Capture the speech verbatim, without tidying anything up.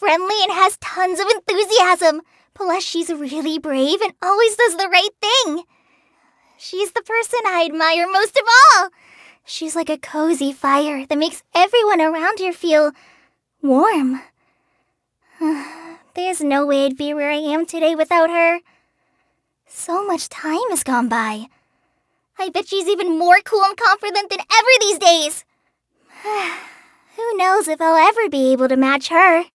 friendly and has tons of enthusiasm. Plus, she's really brave and always does the right thing. She's the person I admire most of all. She's like a cozy fire that makes everyone around her feel warm. There's no way I'd be where I am today without her. So much time has gone by. I bet she's even more cool and confident than ever these days. Who knows if I'll ever be able to match her.